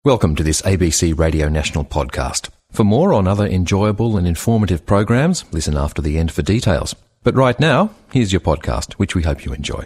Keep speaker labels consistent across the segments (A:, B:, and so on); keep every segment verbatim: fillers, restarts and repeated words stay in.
A: Welcome to this A B C Radio National podcast. For more on other enjoyable and informative programs, listen after the end for details. But right now, here's your podcast, which we hope you enjoy.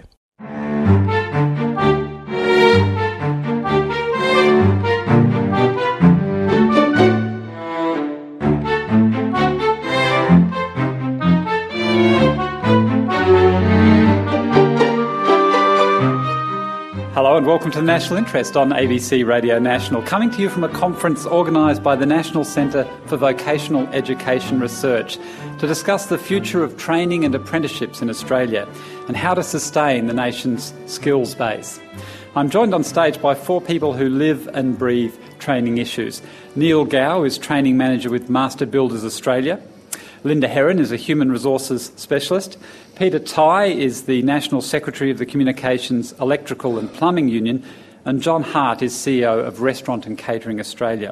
B: Hello and welcome to The National Interest on A B C Radio National, coming to you from a conference organised by the National Centre for Vocational Education Research to discuss the future of training and apprenticeships in Australia and how to sustain the nation's skills base. I'm joined on stage by four people who live and breathe training issues. Neil Gow is Training Manager with Master Builders Australia. Linda Heron is a Human Resources Specialist. Peter Tighe is the National Secretary of the Communications, Electrical and Plumbing Union. And John Hart is C E O of Restaurant and Catering Australia.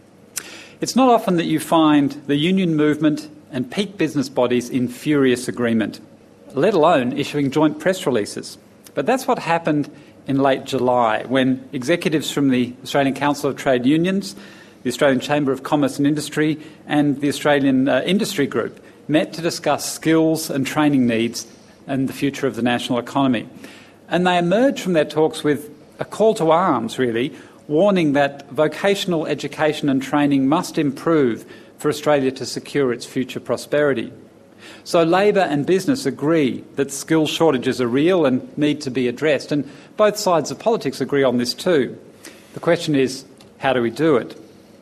B: It's not often that you find the union movement and peak business bodies in furious agreement, let alone issuing joint press releases. But that's what happened in late July when executives from the Australian Council of Trade Unions, the Australian Chamber of Commerce and Industry and the Australian uh, Industry Group met to discuss skills and training needs and the future of the national economy. And they emerged from their talks with a call to arms, really, warning that vocational education and training must improve for Australia to secure its future prosperity. So Labor and business agree that skill shortages are real and need to be addressed, and both sides of politics agree on this too. The question is, how do we do it?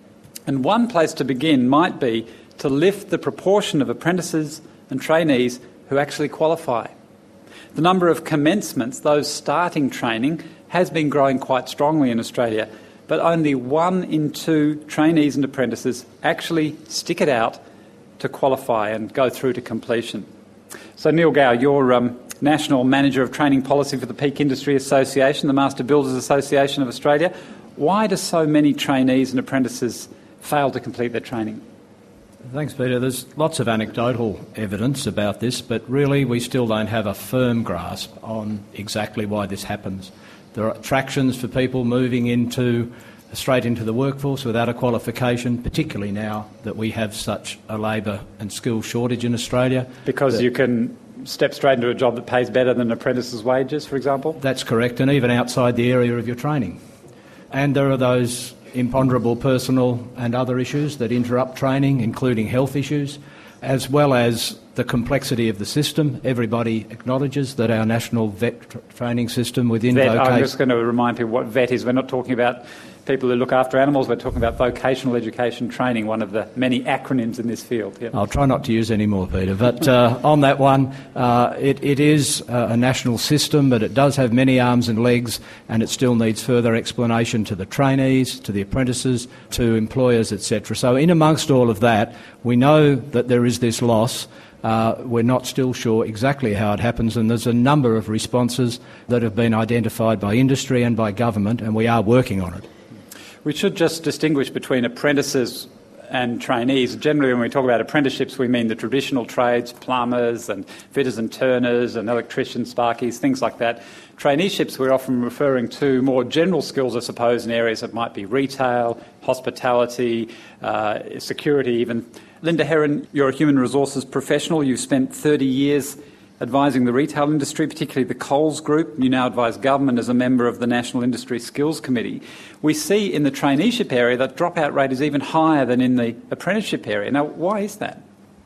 B: And one place to begin might be to lift the proportion of apprentices and trainees who actually qualify. The number of commencements, those starting training, has been growing quite strongly in Australia, but only one in two trainees and apprentices actually stick it out to qualify and go through to completion. So Neil Gow, you're um, National Manager of Training Policy for the Peak Industry Association, the Master Builders Association of Australia. Why do so many trainees and apprentices fail to complete their training?
C: Thanks, Peter. There's lots of anecdotal evidence about this, but really we still don't have a firm grasp on exactly why this happens. There are attractions for people moving into straight into the workforce without a qualification, particularly now that we have such a labour and skills shortage in Australia.
B: Because you can step straight into a job that pays better than apprentices' wages, for example?
C: That's correct, and even outside the area of your training. And there are those imponderable personal and other issues that interrupt training, including health issues, as well as the complexity of the system. Everybody acknowledges that our national vet tra- training system within
B: vet,
C: vocation...
B: I'm just going to remind people what vet is. We're not talking about people who look after animals, we're talking about vocational education training, one of the many acronyms in this field. Yep.
C: I'll try not to use any more, Peter, but uh, on that one, uh, it, it is uh, a national system, but it does have many arms and legs, and it still needs further explanation to the trainees, to the apprentices, to employers, et cetera. So in amongst all of that, we know that there is this loss. Uh, we're not still sure exactly how it happens, and there's a number of responses that have been identified by industry and by government, and we are working on it.
B: We should just distinguish between apprentices and trainees. Generally, when we talk about apprenticeships, we mean the traditional trades, plumbers and fitters and turners and electricians, sparkies, things like that. Traineeships, we're often referring to more general skills, I suppose, in areas that might be retail, hospitality, uh, security even. Linda Heron, you're a human resources professional. You've spent thirty years advising the retail industry, particularly the Coles Group. You now advise government as a member of the National Industry Skills Committee. We see in the traineeship area that dropout rate is even higher than in the apprenticeship area. Now, why is that?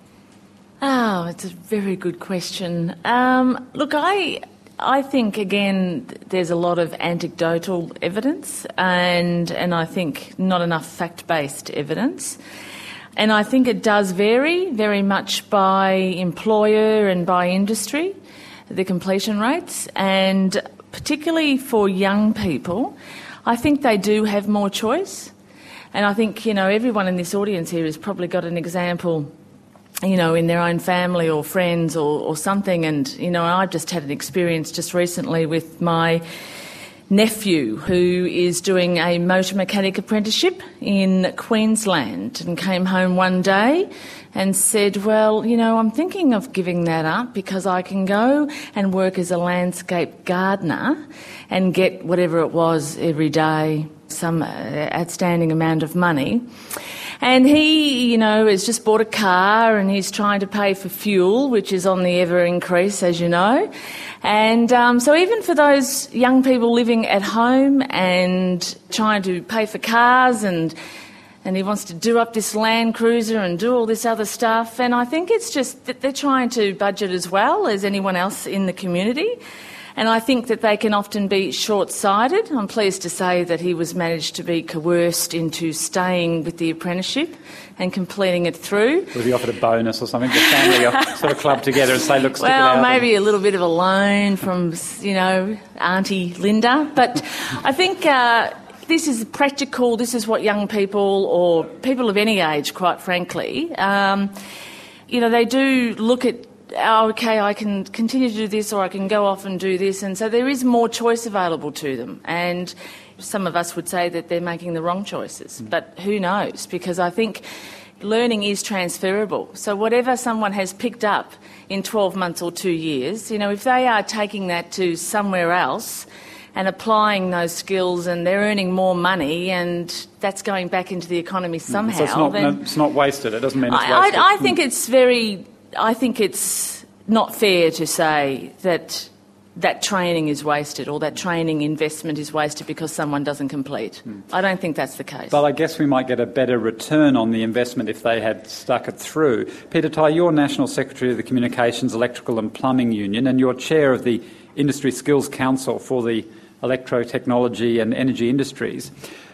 D: Oh, it's a very good question. Um, look, I... I think, again, there's a lot of anecdotal evidence and and I think not enough fact-based evidence. And I think it does vary very much by employer and by industry, the completion rates. And particularly for young people, I think they do have more choice. And I think, you know, everyone in this audience here has probably got an example, you know, in their own family or friends or, or something. And, you know, I've just had an experience just recently with my nephew who is doing a motor mechanic apprenticeship in Queensland and came home one day and said, well, you know, I'm thinking of giving that up because I can go and work as a landscape gardener and get whatever it was every day, some outstanding amount of money. And he, you know, has just bought a car and he's trying to pay for fuel, which is on the ever increase, as you know. And um, so even for those young people living at home and trying to pay for cars, and and he wants to do up this Land Cruiser and do all this other stuff. And I think it's just that they're trying to budget as well as anyone else in the community. And I think that they can often be short-sighted. I'm pleased to say that he was managed to be coerced into staying with the apprenticeship and completing it through.
B: Was he offered a bonus or something? The family sort of club together and say, look, stick
D: well,
B: it out.
D: Well, maybe and... a little bit of a loan from, you know, Auntie Linda. But I think uh, this is practical. This is what young people, or people of any age, quite frankly, um, you know, they do look at, oh, OK, I can continue to do this, or I can go off and do this. And so there is more choice available to them. And some of us would say that they're making the wrong choices. Mm. But who knows? Because I think learning is transferable. So whatever someone has picked up in twelve months or two years, you know, if they are taking that to somewhere else and applying those skills and they're earning more money and that's going back into the economy somehow,
B: so it's not,
D: then
B: no, it's not wasted. It doesn't mean it's
D: I,
B: wasted.
D: I, I think it's very... I think it's not fair to say that that training is wasted or that training investment is wasted because someone doesn't complete. Mm. I don't think that's the case.
B: But I guess we might get a better return on the investment if they had stuck it through. Peter Tighe, you're National Secretary of the Communications, Electrical and Plumbing Union, and you're Chair of the Industry Skills Council for the Electro-Technology and Energy Industries.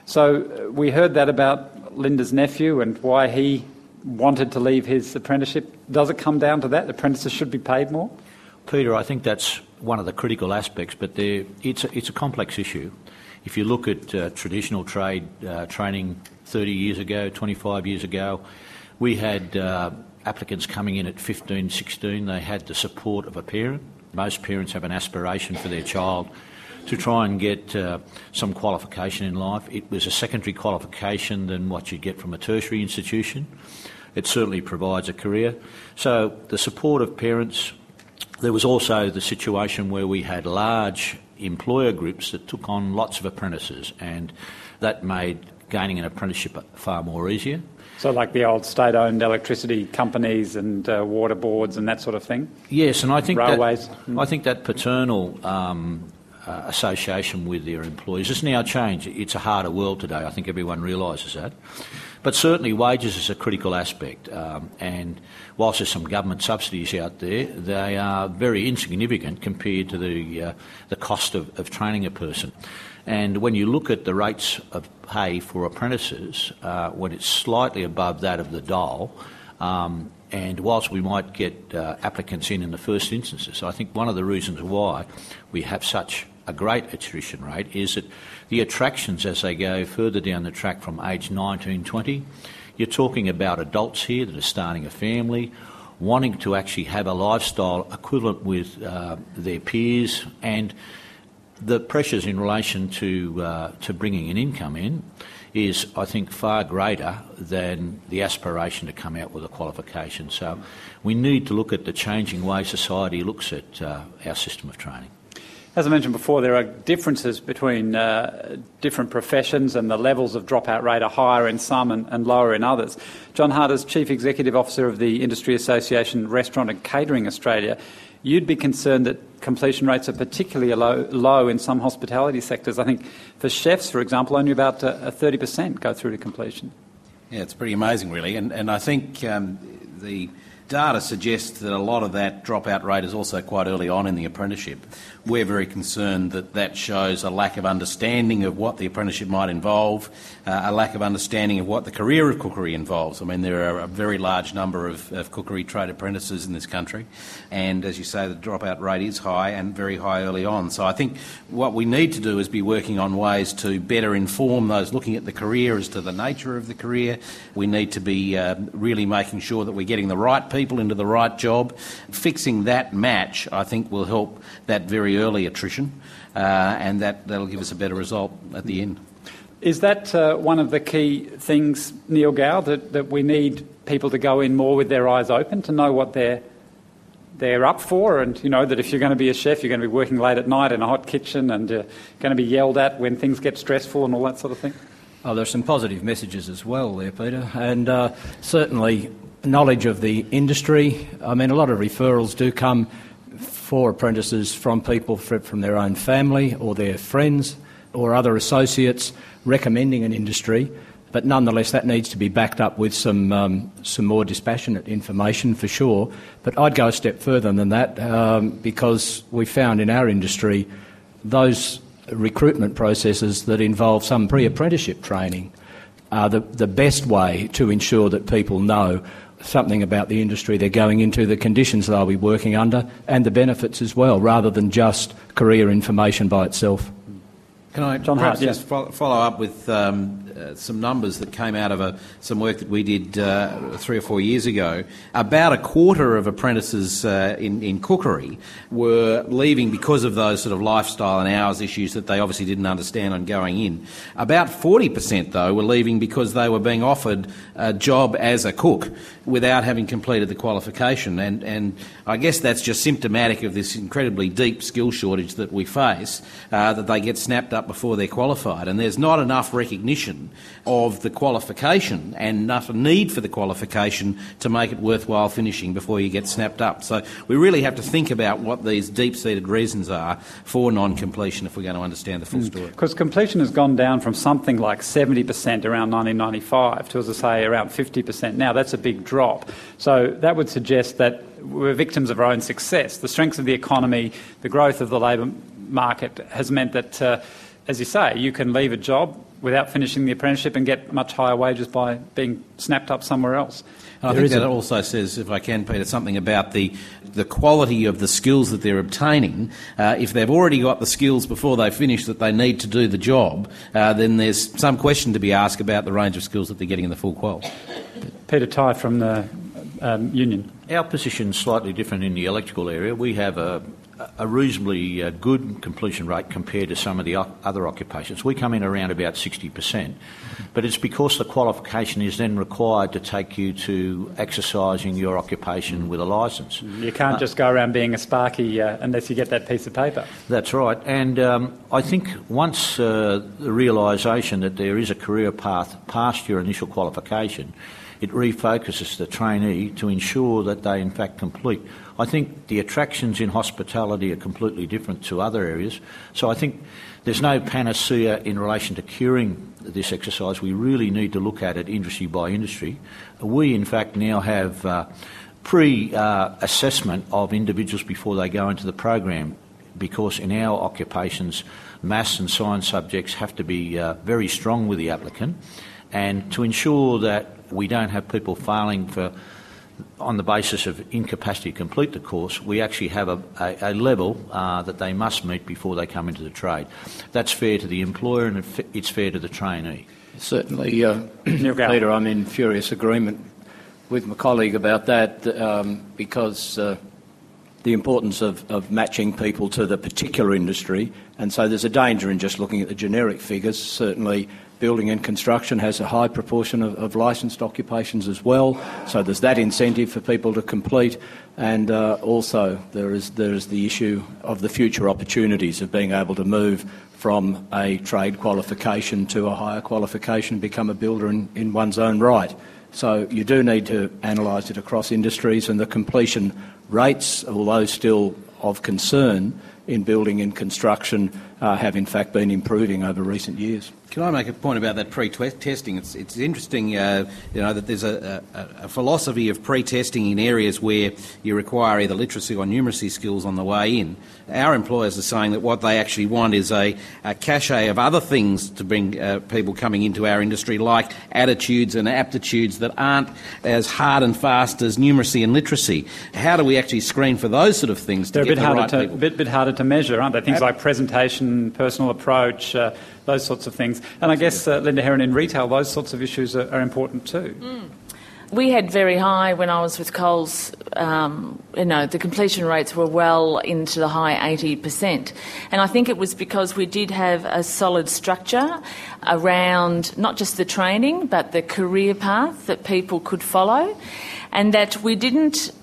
B: So we heard that about Linda's nephew and why he wanted to leave his apprenticeship. Does it come down to that? Apprentices should be paid more?
E: Peter, I think that's one of the critical aspects, but it's a, it's a complex issue. If you look at uh, traditional trade uh, training thirty years ago, twenty-five years ago, we had uh, applicants coming in at fifteen, sixteen. They had the support of a parent. Most parents have an aspiration for their child to try and get uh, some qualification in life. It was a secondary qualification than what you'd get from a tertiary institution. It certainly provides a career. So the support of parents. There was also the situation where we had large employer groups that took on lots of apprentices, and that made gaining an apprenticeship far more easier.
B: So like the old state-owned electricity companies and uh, water boards and that sort of thing?
E: Yes, and I think
B: railways.
E: That, mm. I think that paternal um, uh, association with their employees has now changed. It's a harder world today. I think everyone realises that. But certainly wages is a critical aspect, um, and whilst there's some government subsidies out there, they are very insignificant compared to the uh, the cost of, of training a person. And when you look at the rates of pay for apprentices, uh, when it's slightly above that of the dole, um, and whilst we might get uh, applicants in in the first instances, I think one of the reasons why we have such a great attrition rate is that the attractions as they go further down the track from age nineteen, twenty, you're talking about adults here that are starting a family, wanting to actually have a lifestyle equivalent with uh, their peers, and the pressures in relation to uh, to bringing an income in is, I think, far greater than the aspiration to come out with a qualification. So we need to look at the changing way society looks at uh, our system of training.
B: As I mentioned before, there are differences between uh, different professions, and the levels of dropout rate are higher in some and, and lower in others. John Hart, as Chief Executive Officer of the Industry Association Restaurant and Catering Australia, you'd be concerned that completion rates are particularly low, low in some hospitality sectors. I think for chefs, for example, only about uh, thirty percent go through to completion.
F: Yeah, it's pretty amazing, really. And, and I think um, the data suggests that a lot of that dropout rate is also quite early on in the apprenticeship. We're very concerned that that shows a lack of understanding of what the apprenticeship might involve, uh, a lack of understanding of what the career of cookery involves. I mean, there are a very large number of, of cookery trade apprentices in this country, and as you say, the dropout rate is high and very high early on. So I think what we need to do is be working on ways to better inform those looking at the career as to the nature of the career. We need to be uh, really making sure that we're getting the right people into the right job. Fixing that match, I think, will help that very early attrition, uh, and that, that'll give us a better result at the end.
B: Is that uh, one of the key things, Neil Gow, that, that we need people to go in more with their eyes open, to know what their they're up for, and you know that if you're going to be a chef, you're going to be working late at night in a hot kitchen and uh, going to be yelled at when things get stressful and all that sort of thing?
C: Oh, there's some positive messages as well there, Peter, and uh, certainly knowledge of the industry. I mean, a lot of referrals do come for apprentices from people from their own family or their friends or other associates recommending an industry. But nonetheless, that needs to be backed up with some um, some more dispassionate information for sure. But I'd go a step further than that um, because we found in our industry those recruitment processes that involve some pre-apprenticeship training are the, the best way to ensure that people know something about the industry they're going into, the conditions they'll be working under, and the benefits as well, rather than just career information by itself.
F: Can I
B: John
F: perhaps
B: Hart,
F: just
B: yeah.
F: follow, follow up with um, uh, some numbers that came out of a, some work that we did uh, three or four years ago? About a quarter of apprentices uh, in, in cookery were leaving because of those sort of lifestyle and hours issues that they obviously didn't understand on going in. About forty percent, though, were leaving because they were being offered a job as a cook without having completed the qualification. And, and I guess that's just symptomatic of this incredibly deep skill shortage that we face, uh, that they get snapped up before they're qualified. And there's not enough recognition of the qualification and enough need for the qualification to make it worthwhile finishing before you get snapped up. So we really have to think about what these deep-seated reasons are for non-completion if we're going to understand the full
B: Mm.
F: story.
B: Because completion has gone down from something like seventy percent around nineteen ninety-five to, as I say, around fifty percent now. That's a big drop. So that would suggest that we're victims of our own success. The strength of the economy, the growth of the labour market has meant that, uh, as you say, you can leave a job without finishing the apprenticeship and get much higher wages by being snapped up somewhere else.
F: And I think that also says, if I can, Peter, something about the the quality of the skills that they're obtaining. Uh, if they've already got the skills before they finish that they need to do the job, uh, then there's some question to be asked about the range of skills that they're getting in the full qual.
B: Peter Tighe from the um, union.
E: Our position's slightly different in the electrical area. We have a, a reasonably uh, good completion rate compared to some of the o- other occupations. We come in around about sixty percent, but it's because the qualification is then required to take you to exercising your occupation with a licence.
B: You can't uh, just go around being a sparky uh, unless you get that piece of paper.
E: That's right, and um, I think once uh, the realisation that there is a career path past your initial qualification, it refocuses the trainee to ensure that they in fact complete. I think the attractions in hospitality are completely different to other areas, so I think there's no panacea in relation to curing this exercise. We really need to look at it industry by industry. We in fact now have uh, pre-assessment uh, of individuals before they go into the program, because in our occupations maths and science subjects have to be uh, very strong with the applicant, and to ensure that we don't have people failing for on the basis of incapacity to complete the course, we actually have a, a, a level uh, that they must meet before they come into the trade. That's fair to the employer and it's fair to the trainee.
C: Certainly, uh, Peter, I'm in furious agreement with my colleague about that um, because uh, the importance of, of matching people to the particular industry, and so there's a danger in just looking at the generic figures. Certainly building and construction has a high proportion of, of licensed occupations as well, so there's that incentive for people to complete, and uh, also there is there is the issue of the future opportunities of being able to move from a trade qualification to a higher qualification, become a builder in, in one's own right. So you do need to analyse it across industries, and the completion rates, although still of concern in building and construction, uh, have in fact been improving over recent years.
F: Can I make a point about that pre-testing? It's, it's interesting, uh, you know, that there's a, a, a philosophy of pre-testing in areas where you require either literacy or numeracy skills on the way in. Our employers are saying that what they actually want is a, a cachet of other things to bring uh, people coming into our industry, like attitudes and aptitudes that aren't as hard and fast as numeracy and literacy. How do we actually screen for those sort of things to
B: They're
F: get
B: a bit
F: the
B: harder
F: right
B: to,
F: people?
B: A bit, bit harder to measure, aren't they? Things like presentation, personal approach, uh, those sorts of things. And I guess, uh, Linda Heron, in retail, those sorts of issues are, are important too.
D: Mm. We had very high, when I was with Coles, um, you know, the completion rates were well into the high eighty percent. And I think it was because we did have a solid structure around not just the training, but the career path that people could follow, and that we didn't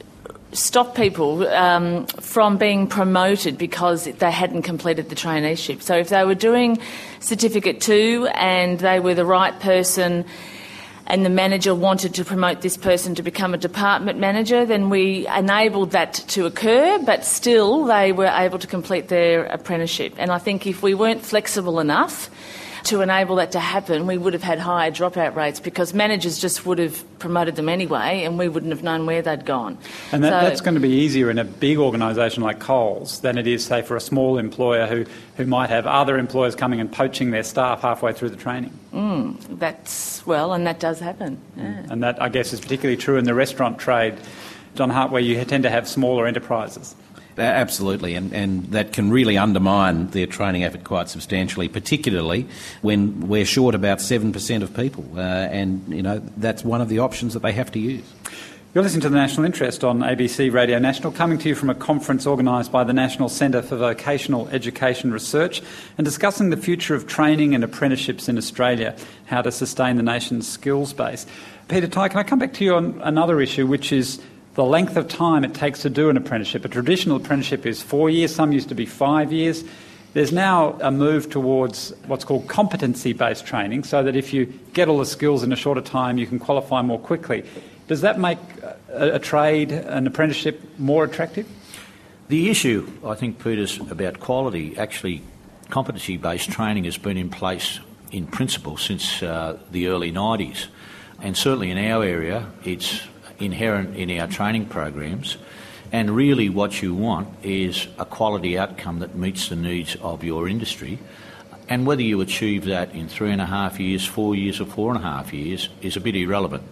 D: stop people um, from being promoted because they hadn't completed the traineeship. So if they were doing Certificate two and they were the right person and the manager wanted to promote this person to become a department manager, then we enabled that to occur, but still they were able to complete their apprenticeship. And I think if we weren't flexible enough to enable that to happen, we would have had higher dropout rates because managers just would have promoted them anyway and we wouldn't have known where they'd gone.
B: And that,
D: so,
B: that's going to be easier in a big organisation like Coles than it is, say, for a small employer who, who might have other employers coming and poaching their staff halfway through the training.
D: Mm, that's, well, and that does happen. Yeah.
B: And that, I guess, is particularly true in the restaurant trade, John Hart, where you tend to have smaller enterprises.
F: Uh, absolutely, and, and that can really undermine their training effort quite substantially, particularly when we're short about seven percent of people. Uh, and, you know, that's one of the options that they have to use.
B: You're listening to The National Interest on A B C Radio National, coming to you from a conference organised by the National Centre for Vocational Education Research and discussing the future of training and apprenticeships in Australia, how to sustain the nation's skills base. Peter Tighe, can I come back to you on another issue, which is the length of time it takes to do an apprenticeship. A traditional apprenticeship is four years, some used to be five years. There's now a move towards what's called competency-based training, so that if you get all the skills in a shorter time, you can qualify more quickly. Does that make a, a trade, an apprenticeship, more attractive?
E: The issue, I think, Peter's about quality. Actually, competency-based training has been in place in principle since uh, the early nineties. And certainly in our area, it's inherent in our training programs, and really what you want is a quality outcome that meets the needs of your industry, and whether you achieve that in three and a half years, four years or four and a half years is a bit irrelevant.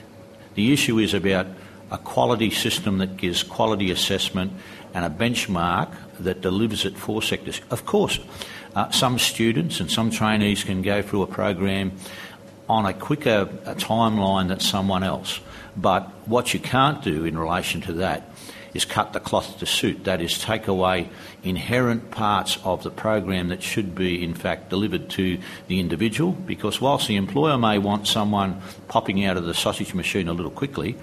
E: The issue is about a quality system that gives quality assessment and a benchmark that delivers it for sectors. Of course, uh, some students and some trainees can go through a program on a quicker a timeline than someone else. But what you can't do in relation to that is cut the cloth to suit. That is, take away inherent parts of the program that should be, in fact, delivered to the individual, because whilst the employer may want someone popping out of the sausage machine a little quickly,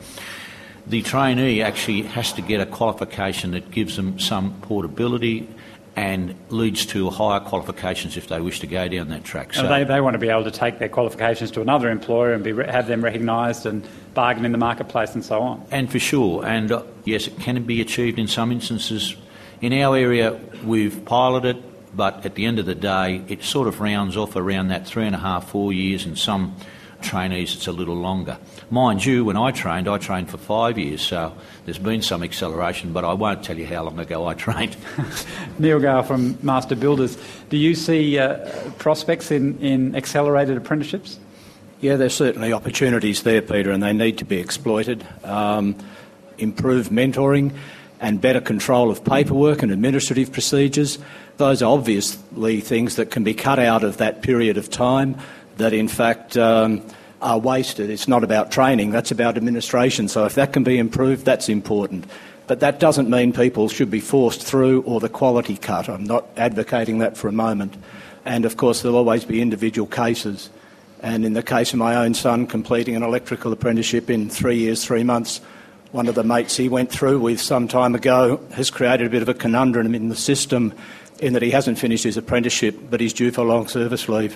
E: the trainee actually has to get a qualification that gives them some portability and leads to higher qualifications if they wish to go down that track.
B: So they, they want to be able to take their qualifications to another employer and be, have them recognised and bargain in the marketplace and so on.
E: And for sure, and uh, yes, it can be achieved in some instances. In our area, we've piloted, but at the end of the day, it sort of rounds off around that three and a half, four years, and some trainees it's a little longer. Mind you, when I trained, I trained for five years, so there's been some acceleration, but I won't tell you how long ago I trained.
B: Neil Gale from Master Builders, do you see uh, prospects in, in accelerated apprenticeships?
C: Yeah, there's certainly opportunities there, Peter, and they need to be exploited. Um, improved mentoring and better control of paperwork and administrative procedures. Those are obviously things that can be cut out of that period of time that, in fact, um, are wasted. It's not about training, that's about administration. So if that can be improved, that's important. But that doesn't mean people should be forced through or the quality cut. I'm not advocating that for a moment. And, of course, there'll always be individual cases. And in the case of my own son completing an electrical apprenticeship in three years, three months, one of the mates he went through with some time ago has created a bit of a conundrum in the system in that he hasn't finished his apprenticeship, but he's due for long service leave.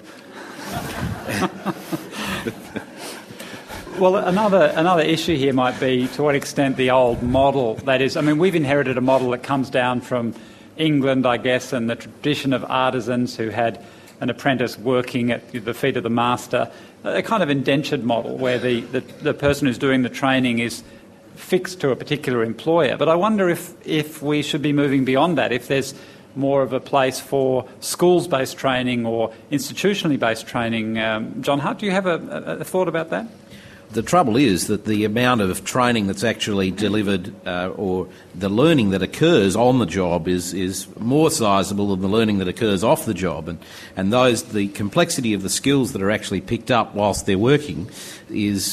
B: Well, another another issue here might be to what extent the old model, that is, I mean, we've inherited a model that comes down from England, I guess, and the tradition of artisans who had an apprentice working at the feet of the master, a kind of indentured model where the, the, the person who's doing the training is fixed to a particular employer. But I wonder if, if we should be moving beyond that, if there's more of a place for schools-based training or institutionally based training. Um, John Hart, do you have a, a, a thought about that?
F: The trouble is that the amount of training that's actually delivered uh, or the learning that occurs on the job is, is more sizable than the learning that occurs off the job. And, and those the complexity of the skills that are actually picked up whilst they're working is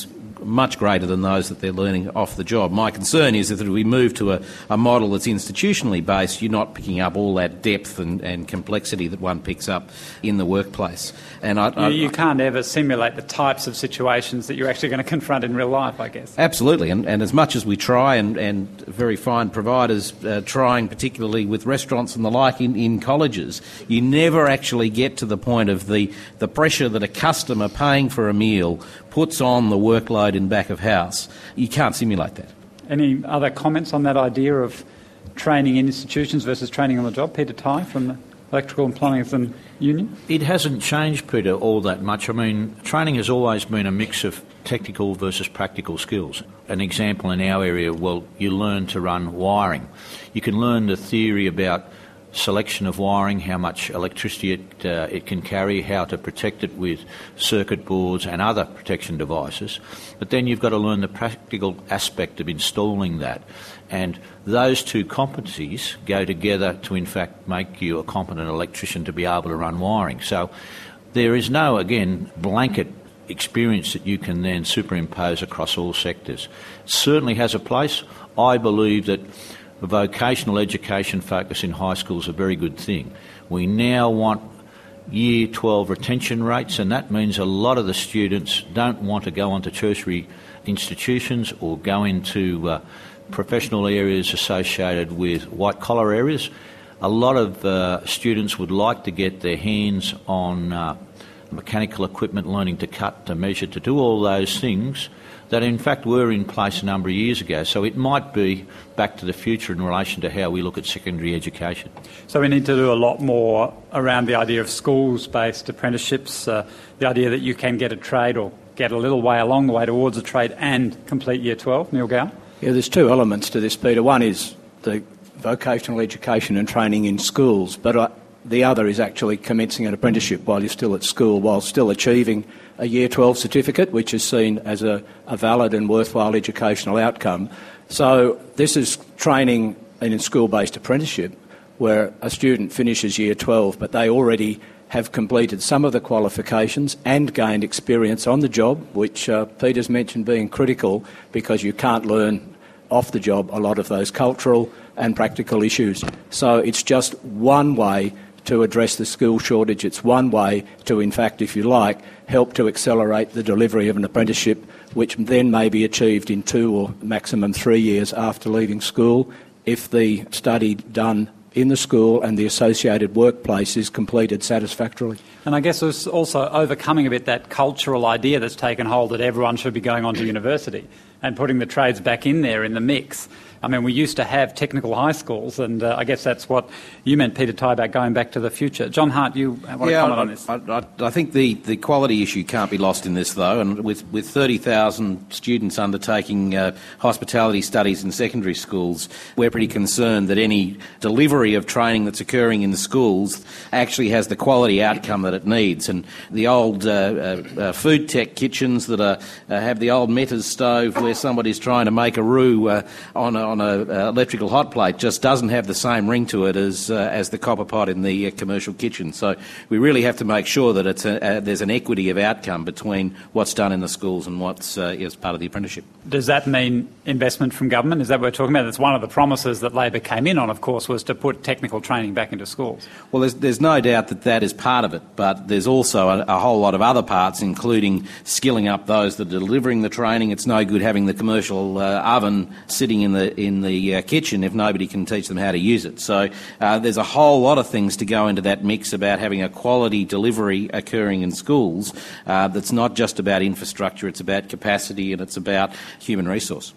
F: much greater than those that they're learning off the job. My concern is that if we move to a, a model that's institutionally based, you're not picking up all that depth and, and complexity that one picks up in the workplace. And I, I,
B: you, you can't ever simulate the types of situations that you're actually going to confront in real life, I guess.
F: Absolutely, and, and as much as we try, and, and very fine providers uh, trying, particularly with restaurants and the like in, in colleges, you never actually get to the point of the, the pressure that a customer paying for a meal puts on the workload in back of house. You can't simulate that.
B: Any other comments on that idea of training in institutions versus training on the job? Peter Tighe from the Electrical and Plumbing Union?
E: It hasn't changed, Peter, all that much. I mean, training has always been a mix of technical versus practical skills. An example in our area, well, you learn to run wiring. You can learn the theory about selection of wiring, how much electricity it, uh, it can carry, how to protect it with circuit boards and other protection devices. But then you've got to learn the practical aspect of installing that. And those two competencies go together to, in fact, make you a competent electrician to be able to run wiring. So there is no, again, blanket experience that you can then superimpose across all sectors. It certainly has a place. I believe that the vocational education focus in high school is a very good thing. We now want Year twelve retention rates, and that means a lot of the students don't want to go on to tertiary institutions or go into uh, professional areas associated with white-collar areas. A lot of uh, students would like to get their hands on uh, mechanical equipment, learning to cut, to measure, to do all those things that in fact were in place a number of years ago. So it might be back to the future in relation to how we look at secondary education.
B: So we need to do a lot more around the idea of schools-based apprenticeships, uh, the idea that you can get a trade or get a little way along the way towards a trade and complete Year twelve. Neil Gower?
C: Yeah, there's two elements to this, Peter. One is the vocational education and training in schools, but uh, the other is actually commencing an apprenticeship while you're still at school, while still achieving a Year twelve certificate, which is seen as a, a valid and worthwhile educational outcome. So this is training in a school-based apprenticeship where a student finishes Year twelve, but they already have completed some of the qualifications and gained experience on the job, which uh, Peter's mentioned being critical because you can't learn off the job a lot of those cultural and practical issues. So it's just one way to address the skill shortage. It's one way to, in fact, if you like, help to accelerate the delivery of an apprenticeship, which then may be achieved in two or maximum three years after leaving school if the study done in the school and the associated workplace is completed satisfactorily.
B: And I guess it's also overcoming a bit that cultural idea that's taken hold that everyone should be going on to university and putting the trades back in there in the mix. I mean, we used to have technical high schools, and uh, I guess that's what you meant, Peter Tighe, about going back to the future. John Hart, you want
F: yeah,
B: to comment
F: I,
B: on this?
F: I, I, I think the, the quality issue can't be lost in this, though, and with, with thirty thousand students undertaking uh, hospitality studies in secondary schools, we're pretty concerned that any delivery of training that's occurring in the schools actually has the quality outcome that it needs. And the old uh, uh, uh, food tech kitchens that are, uh, have the old Metters stove where somebody's trying to make a roux uh, on a on an uh, electrical hot plate just doesn't have the same ring to it as uh, as the copper pot in the uh, commercial kitchen. So we really have to make sure that it's a, uh, there's an equity of outcome between what's done in the schools and what's uh, is part of the apprenticeship.
B: Does that mean investment from government? Is that what we're talking about? That's one of the promises that Labor came in on, of course, was to put technical training back into schools.
F: Well, there's, there's no doubt that that is part of it, but there's also a, a whole lot of other parts, including skilling up those that are delivering the training. It's no good having the commercial uh, oven sitting in the in the uh, kitchen if nobody can teach them how to use it. So uh, there's a whole lot of things to go into that mix about having a quality delivery occurring in schools uh, that's not just about infrastructure, it's about capacity and it's about human resource.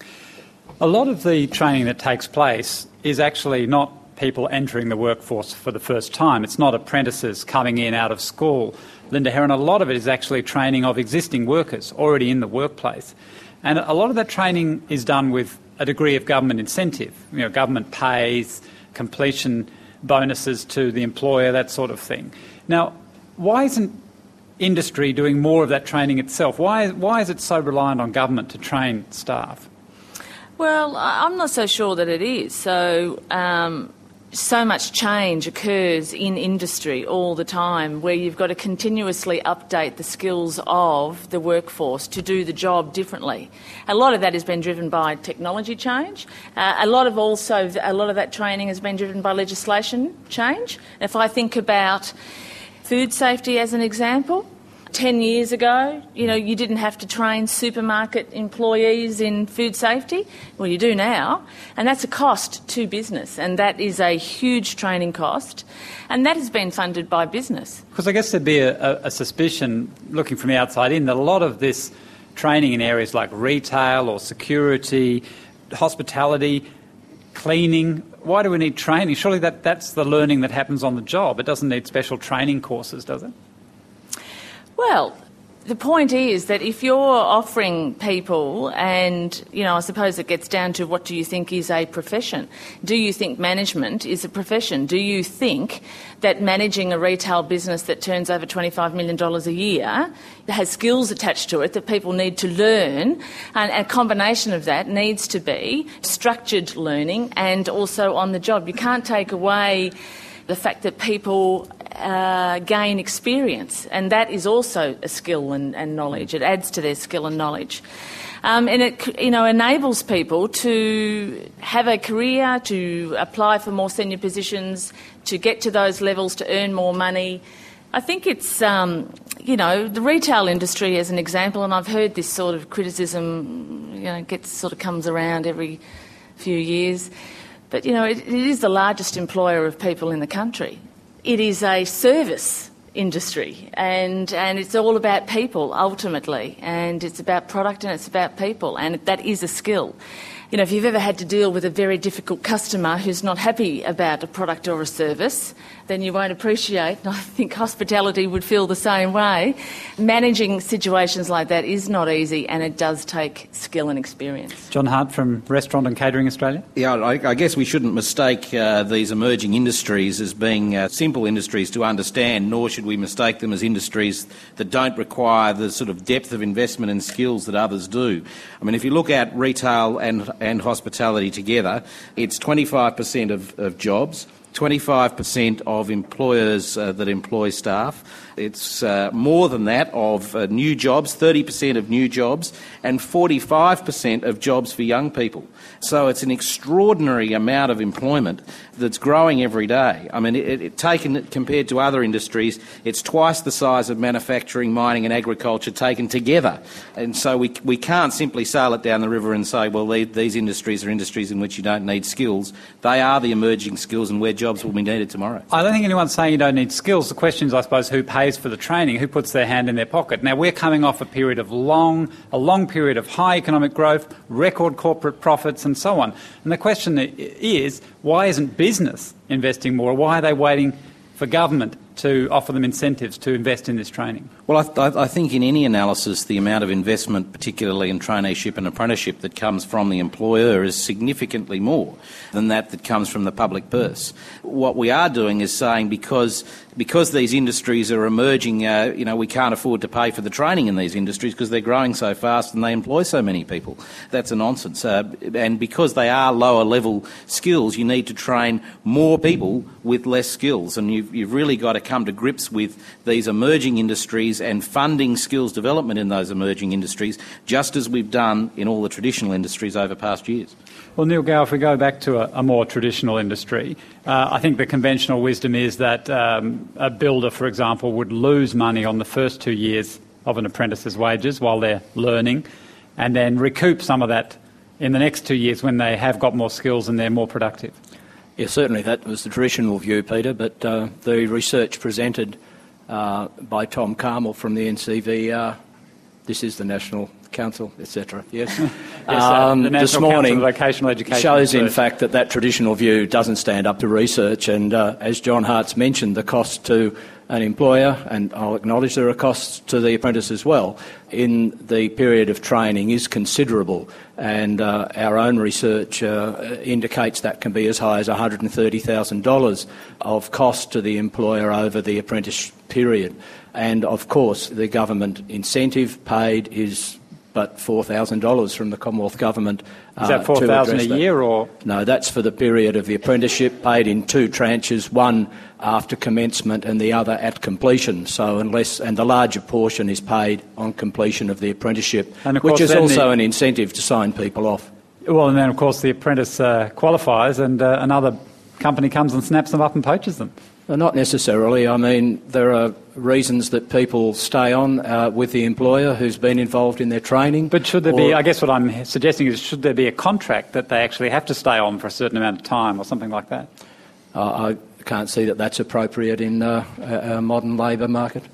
B: A lot of the training that takes place is actually not people entering the workforce for the first time. It's not apprentices coming in out of school. Linda Heron, a lot of it is actually training of existing workers already in the workplace. And a lot of that training is done with a degree of government incentive. You know, government pays, completion bonuses to the employer, that sort of thing. Now, why isn't industry doing more of that training itself? Why, why is it so reliant on government to train staff?
D: Well, I'm not so sure that it is. So, um, so much change occurs in industry all the time, where you've got to continuously update the skills of the workforce to do the job differently. A lot of that has been driven by technology change. Uh, a lot of also a lot of that training has been driven by legislation change. If I think about food safety as an example, Ten years ago, you know, you didn't have to train supermarket employees in food safety. Well, you do now, and that's a cost to business, and that is a huge training cost, and that has been funded by business.
B: Because I guess there'd be a, a suspicion, looking from the outside in, that a lot of this training in areas like retail or security, hospitality, cleaning, why do we need training? Surely that, that's the learning that happens on the job. It doesn't need special training courses, does it?
D: Well, the point is that if you're offering people, and, you know, I suppose it gets down to what do you think is a profession? Do you think management is a profession? Do you think that managing a retail business that turns over twenty-five million dollars a year has skills attached to it that people need to learn? And a combination of that needs to be structured learning and also on the job. You can't take away the fact that people uh, gain experience, and that is also a skill and, and knowledge. It adds to their skill and knowledge. Um, and it, you know, enables people to have a career, to apply for more senior positions, to get to those levels, to earn more money. I think it's, um, you know, the retail industry as an example, and I've heard this sort of criticism, you know, gets sort of comes around every few years. But, you know, it, it is the largest employer of people in the country. It is a service industry, and, and it's all about people, ultimately. And it's about product and it's about people, and that is a skill. You know, if you've ever had to deal with a very difficult customer who's not happy about a product or a service, then you won't appreciate, and I think hospitality would feel the same way. Managing situations like that is not easy, and it does take skill and experience.
B: John Hart from Restaurant and Catering Australia.
F: Yeah, I, I guess we shouldn't mistake uh, these emerging industries as being uh, simple industries to understand, nor should we mistake them as industries that don't require the sort of depth of investment and skills that others do. I mean, if you look at retail and, and hospitality together, it's twenty-five percent of, of jobs, twenty-five percent of employers uh, that employ staff. It's uh, more than that of uh, new jobs, thirty percent of new jobs, and forty-five percent of jobs for young people. So it's an extraordinary amount of employment that's growing every day. I mean, it, it, taken compared to other industries, it's twice the size of manufacturing, mining and agriculture taken together. And so we we can't simply sail it down the river and say, well, they, these industries are industries in which you don't need skills. They are the emerging skills and where jobs will be needed tomorrow.
B: I don't think anyone's saying you don't need skills. The question is, I suppose, who pays for the training, who puts their hand in their pocket. Now, we're coming off a period of long, a long period of high economic growth, record corporate profits and so on. And the question is, why isn't business investing more? Why are they waiting for government to offer them incentives to invest in this training?
F: Well, I, th- I think in any analysis, the amount of investment, particularly in traineeship and apprenticeship, that comes from the employer is significantly more than that that comes from the public purse. What we are doing is saying because because these industries are emerging, uh, you know, we can't afford to pay for the training in these industries because they're growing so fast and they employ so many people. That's a nonsense. Uh, and because they are lower level skills, you need to train more people with less skills. And you've, you've really got to come to grips with these emerging industries and funding skills development in those emerging industries, just as we've done in all the traditional industries over past years.
B: Well, Neil Gow, if we go back to a, a more traditional industry, uh, I think the conventional wisdom is that um, a builder, for example, would lose money on the first two years of an apprentice's wages while they're learning, and then recoup some of that in the next two years when they have got more skills and they're more productive.
C: Yeah, certainly that was the traditional view, Peter, but uh, the research presented uh, by Tom Carmel from the N C V R, this is the National Council, et cetera, yes,
B: yes um,
C: uh, this morning Vocational Education shows, in fact, that that traditional view doesn't stand up to research. And uh, as John Hart's mentioned, the cost to an employer, and I'll acknowledge there are costs to the apprentice as well, in the period of training is considerable. And uh, our own research uh, indicates that can be as high as one hundred thirty thousand dollars of cost to the employer over the apprentice period. And, of course, the government incentive paid is but four thousand dollars from the Commonwealth Government.
B: Is that four thousand dollars a year or...?
C: No, that's for the period of the apprenticeship, paid in two tranches, one after commencement and the other at completion. So unless, and the larger portion is paid on completion of the apprenticeship, which is also the, an incentive to sign people off.
B: Well, and then of course the apprentice uh, qualifies and uh, another company comes and snaps them up and poaches them.
C: Well, not necessarily. I mean, there are reasons that people stay on uh, with the employer who's been involved in their training.
B: But should there be, I guess what I'm suggesting is, should there be a contract that they actually have to stay on for a certain amount of time or something like that?
C: Uh, I can't see that that's appropriate in uh, our modern labour market.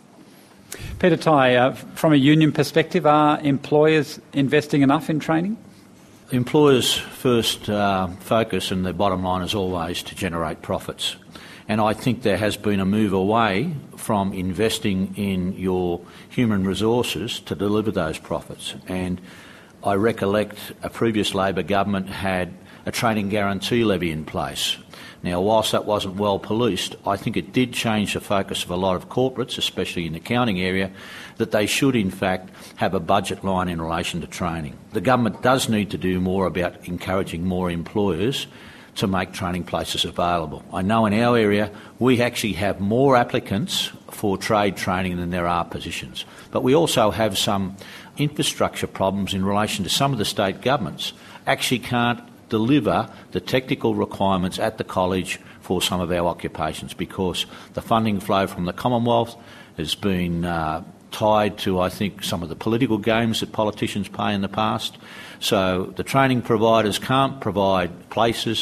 B: Peter Tighe, uh, from a union perspective, are employers investing enough in training?
E: Employers' first uh, focus and their bottom line is always to generate profits. And I think there has been a move away from investing in your human resources to deliver those profits. And I recollect a previous Labor government had a training guarantee levy in place. Now, whilst that wasn't well policed, I think it did change the focus of a lot of corporates, especially in the accounting area, that they should in fact have a budget line in relation to training. The government does need to do more about encouraging more employers to make training places available. I know in our area we actually have more applicants for trade training than there are positions. But we also have some infrastructure problems in relation to some of the state governments actually can't deliver the technical requirements at the college for some of our occupations because the funding flow from the Commonwealth has been uh, tied to, I think, some of the political games that politicians play in the past. So the training providers can't provide places.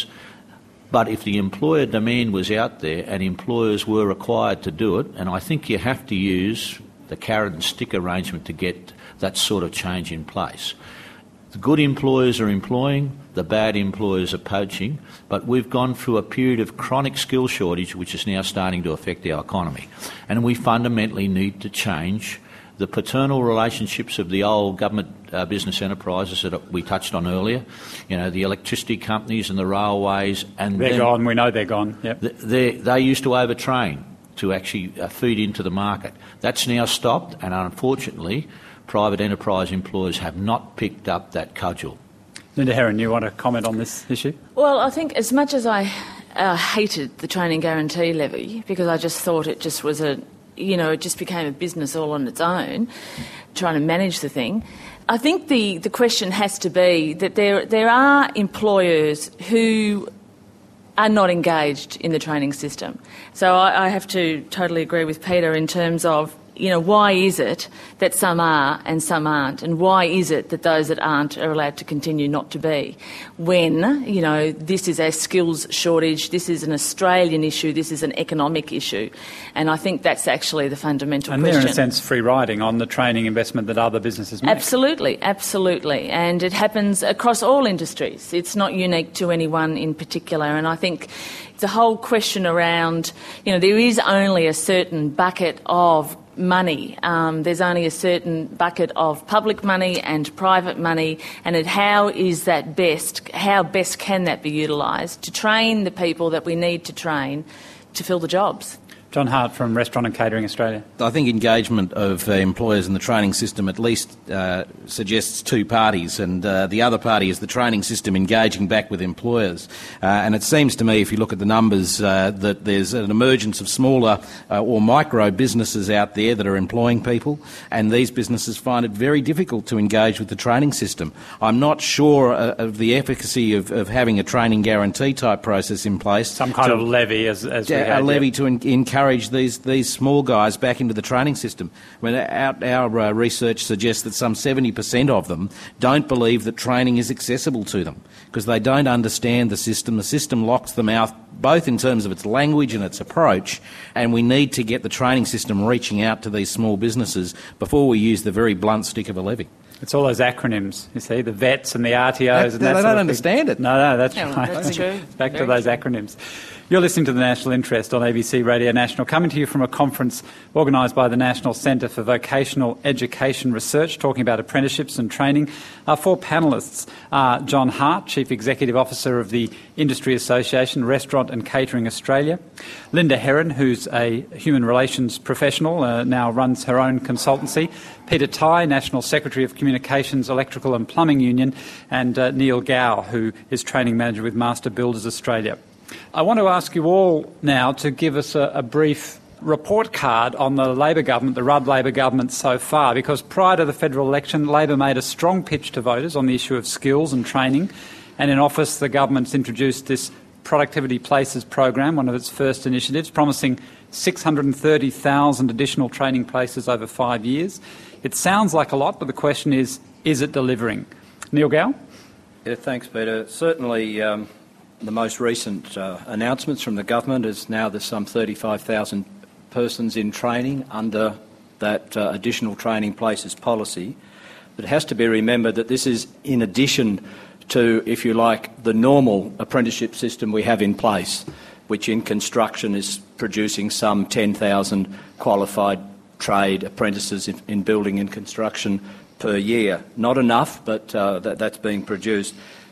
E: But if the employer demand was out there and employers were required to do it, and I think you have to use the carrot and stick arrangement to get that sort of change in place. The good employers are employing, the bad employers are poaching, but we've gone through a period of chronic skill shortage which is now starting to affect our economy. And we fundamentally need to change the paternal relationships of the old government uh, business enterprises that we touched on earlier, you know, the electricity companies and the railways. And
B: they're gone, we know they're gone. Yep.
E: They, they used to overtrain to actually uh, feed into the market. That's now stopped, and unfortunately, private enterprise employers have not picked up that cudgel.
B: Linda Herron, you want to comment on this issue?
D: Well, I think as much as I uh, hated the training guarantee levy, because I just thought it just was a you know, it just became a business all on its own, trying to manage the thing. I think the, the question has to be that there there are employers who are not engaged in the training system. So I, I have to totally agree with Peter in terms of, you know, why is it that some are and some aren't? And why is it that those that aren't are allowed to continue not to be? When, you know, this is a skills shortage, this is an Australian issue, this is an economic issue. And I think that's actually the fundamental
B: and
D: question.
B: And they're, in a sense, free riding on the training investment that other businesses make.
D: Absolutely, absolutely. And it happens across all industries. It's not unique to anyone in particular. And I think it's a whole question around, you know, there is only a certain bucket of money. Um, there's only a certain bucket of public money and private money, and it, how is that best, how best can that be utilised to train the people that we need to train to fill the jobs?
B: John Hart from Restaurant and Catering Australia.
F: I think engagement of uh, employers in the training system at least uh, suggests two parties, and uh, the other party is the training system engaging back with employers. Uh, and it seems to me, if you look at the numbers, uh, that there's an emergence of smaller uh, or micro businesses out there that are employing people, and these businesses find it very difficult to engage with the training system. I'm not sure uh, of the efficacy of, of having a training guarantee type process in place.
B: Some kind
F: to,
B: of levy, as, as we
F: a
B: had,
F: levy
B: yeah.
F: to en- encourage these these small guys back into the training system. When our, our uh, research suggests that some seventy percent of them don't believe that training is accessible to them because they don't understand the system. The system locks them out both in terms of its language and its approach, and we need to get the training system reaching out to these small businesses before we use the very blunt stick of a levy.
B: It's all those acronyms, you see, the vets and the R T Os.
F: That,
B: and that
F: they
B: sort
F: don't
B: of
F: understand
B: thing.
F: it.
B: No, no, that's
D: yeah,
B: right.
D: That's true.
B: Back
D: Very
B: to those
D: true.
B: acronyms. You're listening to The National Interest on A B C Radio National, coming to you from a conference organised by the National Centre for Vocational Education Research, talking about apprenticeships and training. Our four panellists are John Hart, Chief Executive Officer of the Industry Association, Restaurant and Catering Australia; Linda Heron, who's a human relations professional, uh, now runs her own consultancy; Peter Tighe, National Secretary of Communications, Electrical and Plumbing Union; and uh, Neil Gow, who is Training Manager with Master Builders Australia. I want to ask you all now to give us a, a brief report card on the Labor government, the Rudd Labor government so far, because prior to the federal election, Labor made a strong pitch to voters on the issue of skills and training, and in office the government's introduced this Productivity Places program, one of its first initiatives, promising six hundred thirty thousand additional training places over five years. It sounds like a lot, but the question is, is it delivering? Neil Gow?
C: Yeah, thanks, Peter. Certainly um, the most recent uh, announcements from the government is now there's some thirty-five thousand persons in training under that uh, additional training places policy. But it has to be remembered that this is in addition to, if you like, the normal apprenticeship system we have in place, which in construction is producing some ten thousand qualified trade apprentices in, in building and construction per year. Not enough, but uh, that, that's being produced.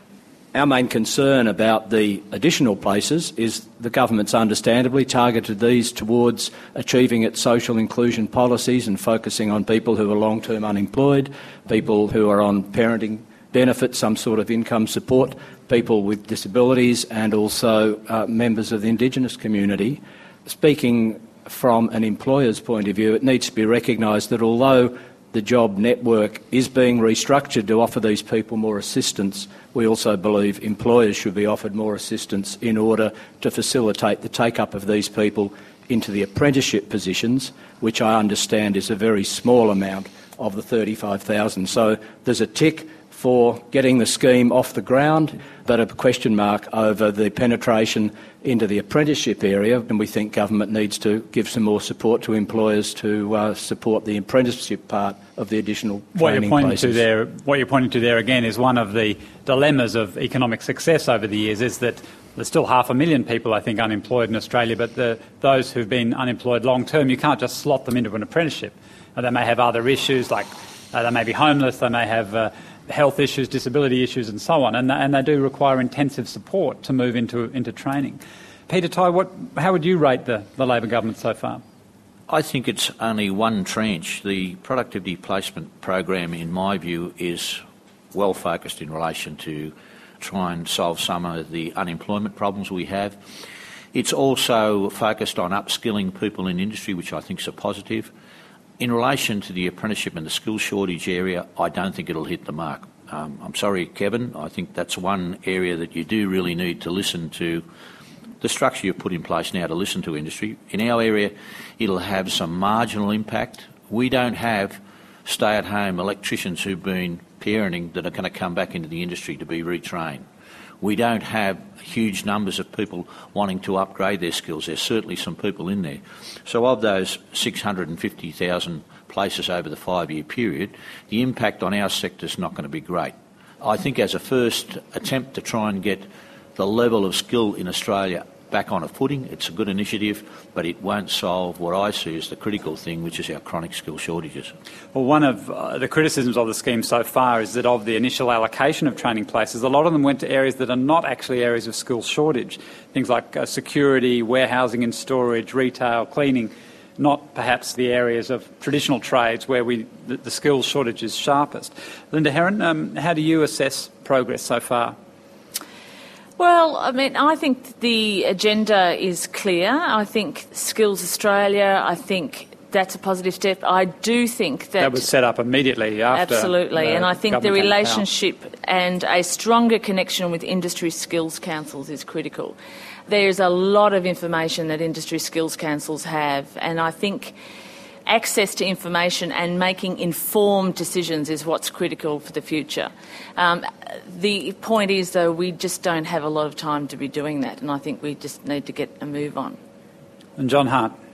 C: Our main concern about the additional places is the government's understandably targeted these towards achieving its social inclusion policies and focusing on people who are long-term unemployed, people who are on parenting benefits, some sort of income support, people with disabilities, and also uh, members of the Indigenous community. Speaking from an employer's point of view, it needs to be recognised that although the job network is being restructured to offer these people more assistance, we also believe employers should be offered more assistance in order to facilitate the take-up of these people into the apprenticeship positions, which I understand is a very small amount of the thirty-five thousand. So there's a tick for getting the scheme off the ground, but a question mark over the penetration into the apprenticeship area, and we think government needs to give some more support to employers to uh, support the apprenticeship part of the additional
B: what
C: training
B: you're pointing
C: places.
B: to there, what you're pointing to there again is one of the dilemmas of economic success over the years, is that there's still half a million people, I think, unemployed in Australia, but the, those who've been unemployed long term, you can't just slot them into an apprenticeship. Uh, they may have other issues, like uh, they may be homeless, they may have uh, health issues, disability issues and so on, and, and they do require intensive support to move into, into training. Peter Tighe, what, how would you rate the, the Labor government so far?
E: I think it's only one tranche. The productivity placement program, in my view, is well focused in relation to try and solve some of the unemployment problems we have. It's also focused on upskilling people in industry, which I think is a positive. In relation to the apprenticeship and the skill shortage area, I don't think it'll hit the mark. Um, I'm sorry, Kevin, I think that's one area that you do really need to listen to the structure you've put in place now to listen to industry. In our area, it'll have some marginal impact. We don't have stay-at-home electricians who've been parenting that are going to come back into the industry to be retrained. We don't have huge numbers of people wanting to upgrade their skills. There's certainly some people in there. So of those six hundred fifty thousand places over the five-year period, the impact on our sector is not going to be great. I think as a first attempt to try and get the level of skill in Australia back on a footing, it's a good initiative, but it won't solve what I see as the critical thing, which is our chronic skill shortages.
B: Well, one of uh, the criticisms of the scheme so far is that of the initial allocation of training places, a lot of them went to areas that are not actually areas of skill shortage, things like uh, security, warehousing and storage, retail, cleaning, not perhaps the areas of traditional trades where we the, the skills shortage is sharpest. Linda Heron, um, how do you assess progress so far?
D: Well, I mean, I think the agenda is clear. I think Skills Australia, I think that's a positive step. I do think that...
B: That was set up immediately after...
D: Absolutely, and I think the
B: relationship
D: relationship and a stronger connection with industry skills councils is critical. There's a lot of information that industry skills councils have, and I think access to information and making informed decisions is what's critical for the future. Um, the point is, though, we just don't have a lot of time to be doing that, and I think we just need to get a move on.
B: And John Hart?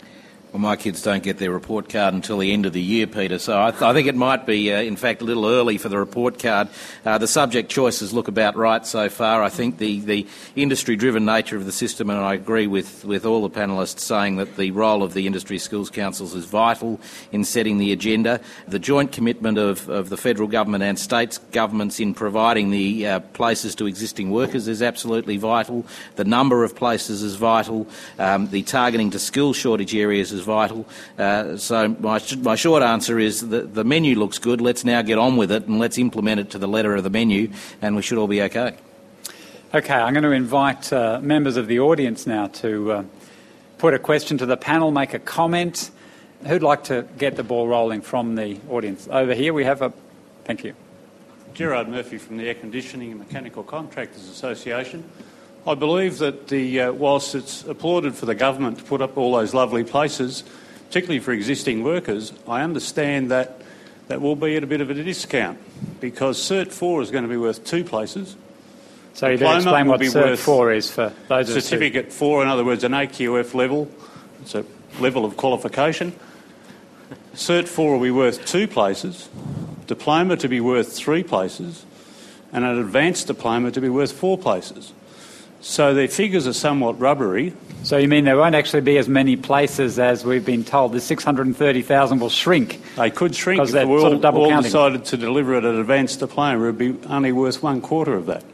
F: Well, my kids don't get their report card until the end of the year, Peter, so I, th- I think it might be, uh, in fact, a little early for the report card. Uh, the subject choices look about right so far. I think the, the industry-driven nature of the system, and I agree with, with all the panellists saying that the role of the Industry Skills Councils is vital in setting the agenda. The joint commitment of, of the federal government and state governments in providing the uh, places to existing workers is absolutely vital. The number of places is vital. Um, the targeting to skill shortage areas is vital. Uh, so my, my short answer is that the menu looks good. Let's now get on with it and let's implement it to the letter of the menu, and we should all be okay.
B: Okay, I'm going to invite uh, members of the audience now to uh, put a question to the panel, make a comment. Who'd like to get the ball rolling from the audience? Over here we have a... Thank you.
G: Gerard Murphy from the Air Conditioning and Mechanical Contractors Association. I believe that the uh, whilst it's applauded for the government to put up all those lovely places, particularly for existing workers, I understand that that will be at a bit of a discount because Cert four is going to be worth two places.
B: So you didn't explain what Cert four is for those of us.
G: Certificate four, in other words, an A Q F level. It's a level of qualification. Cert four will be worth two places, diploma to be worth three places, and an advanced diploma to be worth four places. So their figures are somewhat rubbery.
B: So you mean there won't actually be as many places as we've been told? The six hundred thirty thousand will shrink?
G: They could shrink if
B: we
G: all,
B: sort of double
G: all
B: counting.
G: decided to deliver it at advanced diploma. It would be only worth one quarter of that.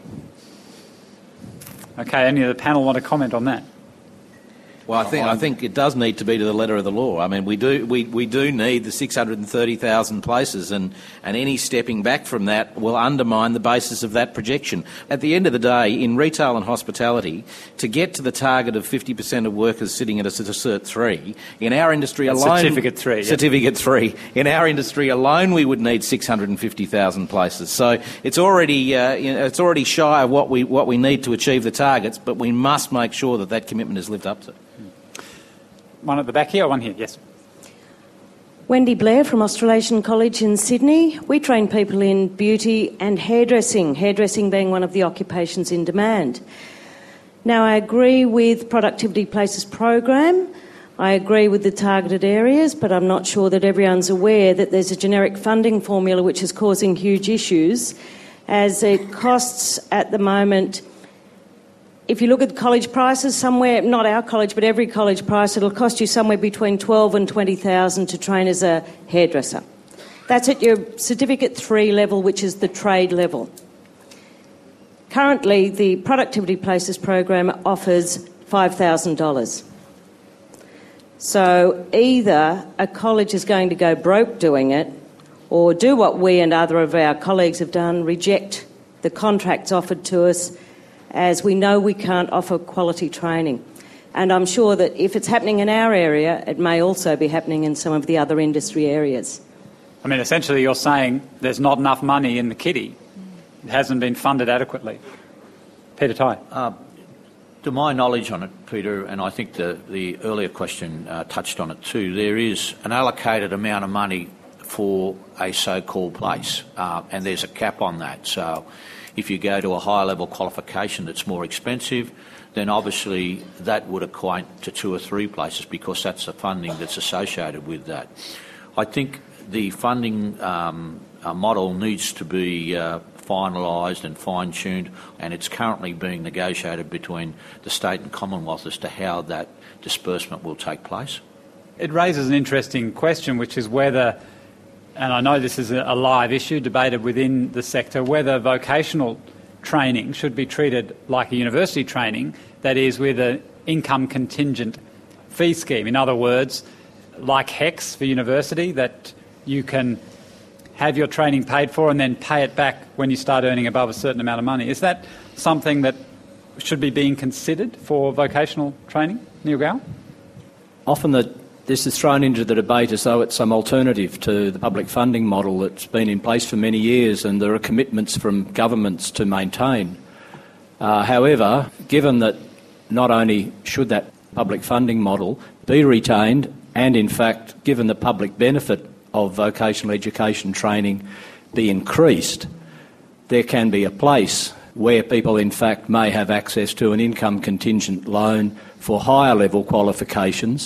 B: Okay, any of the panel want to comment on that?
F: Well, I think I think it does need to be to the letter of the law. I mean, we do we, we do need the six hundred thirty thousand places, and, and any stepping back from that will undermine the basis of that projection. At the end of the day, in retail and hospitality, to get to the target of fifty percent of workers sitting at a Cert three, in our industry
B: That's
F: alone...
B: Certificate three.
F: Certificate yep. three. In our industry alone, we would need six hundred fifty thousand places. So it's already uh, you know, it's already shy of what we what we need to achieve the targets, but we must make sure that that commitment is lived up to.
B: One at the back here, or one here? Yes.
H: Wendy Blair from Australasian College in Sydney. We train people in beauty and hairdressing, hairdressing being one of the occupations in demand. Now, I agree with Productivity Places program. I agree with the targeted areas, but I'm not sure that everyone's aware that there's a generic funding formula which is causing huge issues, as it costs at the moment... If you look at college prices, somewhere, not our college, but every college price, it'll cost you somewhere between twelve and twenty thousand to train as a hairdresser. That's at your Certificate three level, which is the trade level. Currently, the Productivity Places program offers five thousand dollars. So either a college is going to go broke doing it, or do what we and other of our colleagues have done, reject the contracts offered to us, as we know we can't offer quality training. And I'm sure that if it's happening in our area, it may also be happening in some of the other industry areas.
B: I mean, essentially you're saying there's not enough money in the kitty. It hasn't been funded adequately. Peter Tighe.
E: Uh, to my knowledge on it, Peter, and I think the, the earlier question uh, touched on it too, there is an allocated amount of money for a so-called place, uh, and there's a cap on that. So if you go to a higher level qualification that's more expensive, then obviously that would equate to two or three places because that's the funding that's associated with that. I think the funding um, uh, model needs to be uh, finalised and fine-tuned, and it's currently being negotiated between the state and Commonwealth as to how that disbursement will take place.
B: It raises an interesting question, which is whether, and I know this is a live issue debated within the sector, whether vocational training should be treated like a university training, that is with an income contingent fee scheme. In other words, like HECS for university, that you can have your training paid for and then pay it back when you start earning above a certain amount of money. Is that something that should be being considered for vocational training? Neil Gower?
C: Often the This is thrown into the debate as though it's some alternative to the public funding model that's been in place for many years, and there are commitments from governments to maintain. Uh, however, given that not only should that public funding model be retained, and in fact, given the public benefit of vocational education training be increased, there can be a place where people in fact may have access to an income contingent loan for higher level qualifications,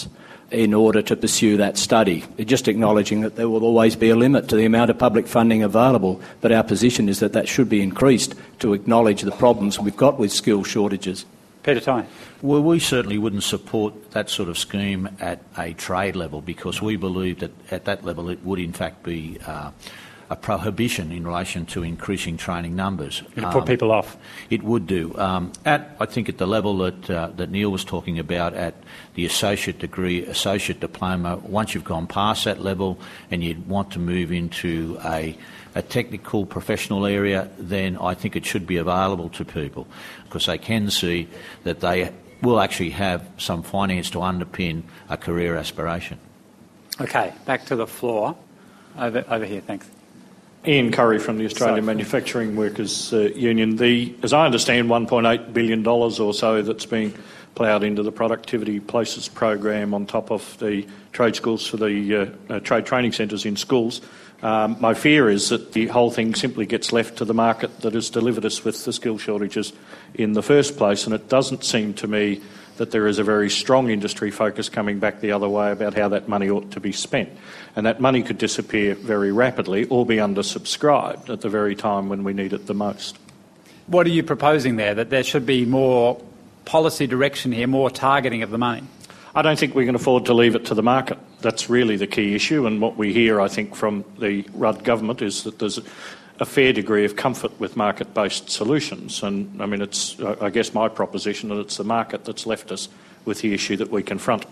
C: in order to pursue that study. Just acknowledging that there will always be a limit to the amount of public funding available, but our position is that that should be increased to acknowledge the problems we've got with skill shortages.
B: Peter Tighe.
E: Well, we certainly wouldn't support that sort of scheme at a trade level, because we believe that at that level it would in fact be uh, a prohibition in relation to increasing training numbers.
B: It'd um, put people off.
E: It would do. Um, at, I think, at the level that uh, that Neil was talking about, at the associate degree, associate diploma, once you've gone past that level and you want to move into a, a technical professional area, then I think it should be available to people, because they can see that they will actually have some finance to underpin a career aspiration.
B: Okay, back to the floor. Over, over here, thanks.
I: Ian Curry from the Australian Sorry. Manufacturing Workers uh, Union. The, as I understand, one point eight billion dollars or so that's being ploughed into the Productivity Places program on top of the trade schools for the uh, uh, trade training centres in schools. Um, my fear is that the whole thing simply gets left to the market that has delivered us with the skill shortages in the first place, and it doesn't seem to me that there is a very strong industry focus coming back the other way about how that money ought to be spent. And that money could disappear very rapidly or be undersubscribed at the very time when we need it the most.
B: What are you proposing there? That there should be more policy direction here, more targeting of the money?
I: I don't think we can afford to leave it to the market. That's really the key issue, and what we hear, I think, from the Rudd government is that there's a fair degree of comfort with market-based solutions. And, I mean, it's, I guess, my proposition that it's the market that's left us with the issue that we confront.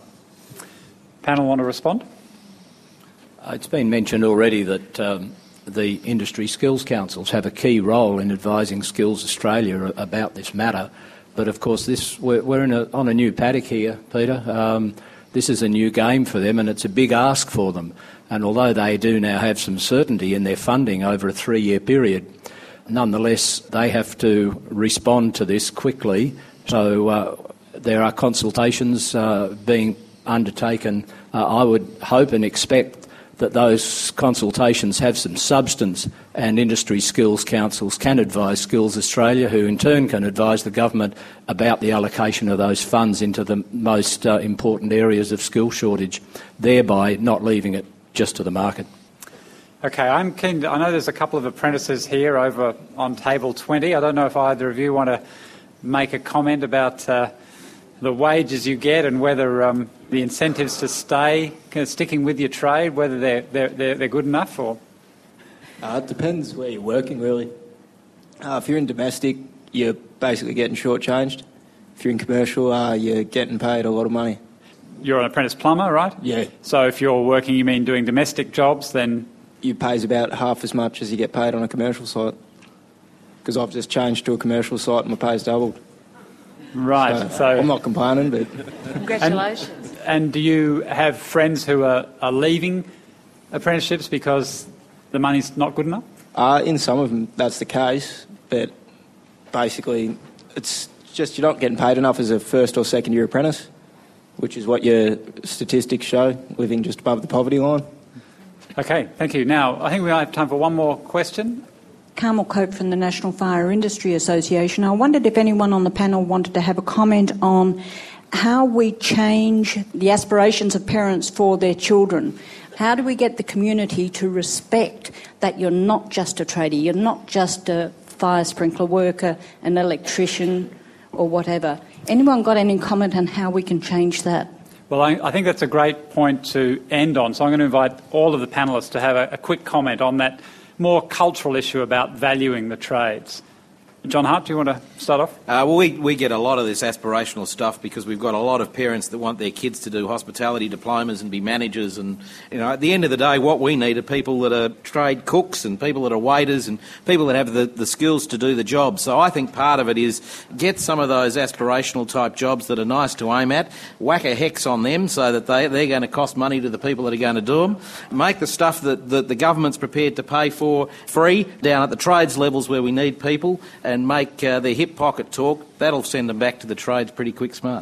B: Panel want to respond?
C: Uh, it's been mentioned already that um, the industry skills councils have a key role in advising Skills Australia about this matter. But, of course, this we're, we're in a, on a new paddock here, Peter. Um, this is a new game for them, and it's a big ask for them. And although they do now have some certainty in their funding over a three-year period, nonetheless, they have to respond to this quickly. So uh, there are consultations uh, being undertaken. Uh, I would hope and expect that those consultations have some substance, and industry skills councils can advise Skills Australia, who in turn can advise the government about the allocation of those funds into the most uh, important areas of skill shortage, thereby not leaving it just to the market.
B: Okay, I'm keen to, I know there's a couple of apprentices here over on table twenty. I don't know if either of you want to make a comment about uh, the wages you get and whether um, the incentives to stay, kind of sticking with your trade, whether they're, they're, they're, they're good enough or...
J: Uh, it depends where you're working, really. Uh, if you're in domestic, you're basically getting shortchanged. If you're in commercial, uh, you're getting paid a lot of money.
B: You're an apprentice plumber, right?
J: Yeah.
B: So if you're working, you mean doing domestic jobs, then...
J: You pays about half as much as you get paid on a commercial site. Because I've just changed to a commercial site and my pay's doubled.
B: Right.
J: So,
B: so
J: I'm not complaining, but...
D: Congratulations.
B: And, and do you have friends who are, are leaving apprenticeships because the money's not good enough?
J: Uh, in some of them, that's the case. But basically, it's just you're not getting paid enough as a first or second year apprentice, which is what your statistics show, living just above the poverty line.
B: Okay, thank you. Now, I think we might have time for one more question.
K: Carmel Cope from the National Fire Industry Association. I wondered if anyone on the panel wanted to have a comment on how we change the aspirations of parents for their children. How do we get the community to respect that you're not just a tradie, you're not just a fire sprinkler worker, an electrician or whatever? Anyone got any comment on how we can change that?
B: Well, I, I think that's a great point to end on. So I'm going to invite all of the panellists to have a, a quick comment on that more cultural issue about valuing the trades. John Hart, do you want to start off?
F: Uh, well, we, we get a lot of this aspirational stuff because we've got a lot of parents that want their kids to do hospitality diplomas and be managers. And, you know, at the end of the day, what we need are people that are trade cooks and people that are waiters and people that have the, the skills to do the job. So I think part of it is get some of those aspirational type jobs that are nice to aim at, whack a hex on them so that they, they're going to cost money to the people that are going to do them, make the stuff that, that the government's prepared to pay for free down at the trades levels where we need people, and make uh, their hip pocket talk. That'll send them back to the trades pretty quick smart.